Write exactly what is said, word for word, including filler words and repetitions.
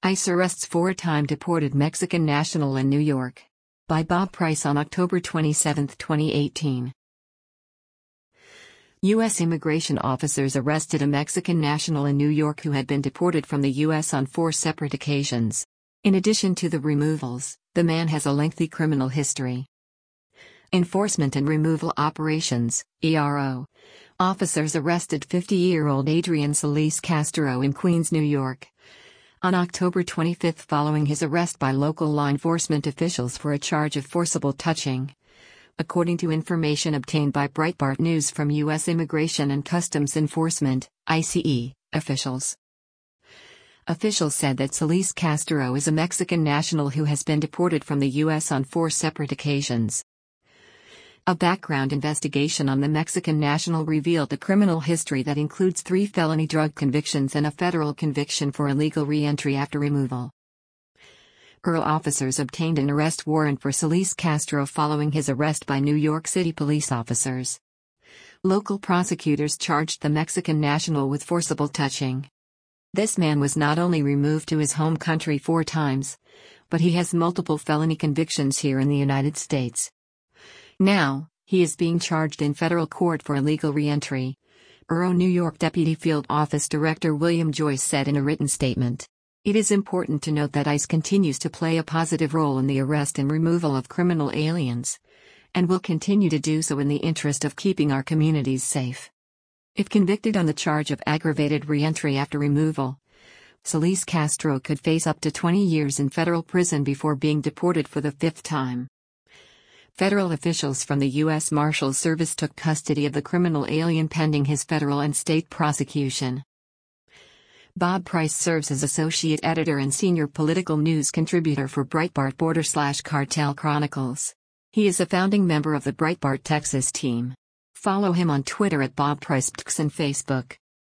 ICE arrests four-time deported Mexican national in New York. By Bob Price on October twenty-seventh, twenty eighteen. U S immigration officers arrested a Mexican national in New York who had been deported from the U S on four separate occasions. In addition to the removals, the man has a lengthy criminal history. Enforcement and Removal Operations, E R O. Officers arrested fifty-year-old Adrian Solis Castro in Queens, New York, on October twenty-fifth following his arrest by local law enforcement officials for a charge of forcible touching. According to information obtained by Breitbart News from U S Immigration and Customs Enforcement, I C E, officials. Officials said that Solis Castro is a Mexican national who has been deported from the U S on four separate occasions. A background investigation on the Mexican national revealed a criminal history that includes three felony drug convictions and a federal conviction for illegal re-entry after removal. E R O officers obtained an arrest warrant for Solis Castro following his arrest by New York City police officers. Local prosecutors charged the Mexican national with forcible touching. This man was not only removed to his home country four times, but he has multiple felony convictions here in the United States. Now, he is being charged in federal court for illegal re-entry, E R O New York Deputy Field Office Director William Joyce said in a written statement. It is important to note that ICE continues to play a positive role in the arrest and removal of criminal aliens, and will continue to do so in the interest of keeping our communities safe. If convicted on the charge of aggravated re-entry after removal, Solis Castro could face up to twenty years in federal prison before being deported for the fifth time. Federal officials from the U S Marshals Service took custody of the criminal alien pending his federal and state prosecution. Bob Price serves as associate editor and senior political news contributor for Breitbart Border slash Cartel Chronicles. He is a founding member of the Breitbart Texas team. Follow him on Twitter at Bob Price and Facebook.